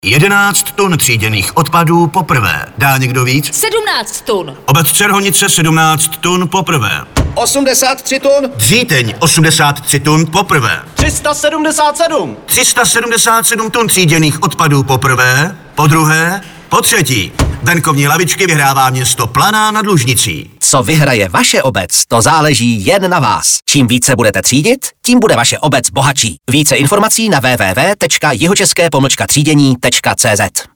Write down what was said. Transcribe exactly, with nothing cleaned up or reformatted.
jedenáct tun tříděných odpadů poprvé. Dá někdo víc? sedmnáct tun. Obec Čerhonice sedmnáct tun poprvé. osmdesát tři tun. Dříteň osmdesát tři tun poprvé. tři sta sedmdesát sedm. tři sta sedmdesát sedm tun tříděných odpadů poprvé. Po druhé, po třetí. Venkovní lavičky vyhrává město Planá nad Lužnicí. Co vyhraje vaše obec, to záleží jen na vás. Čím více budete třídit, tím bude vaše obec bohatší. Více informací na w w w tečka jihočeské pomlčka třídění tečka cé zet.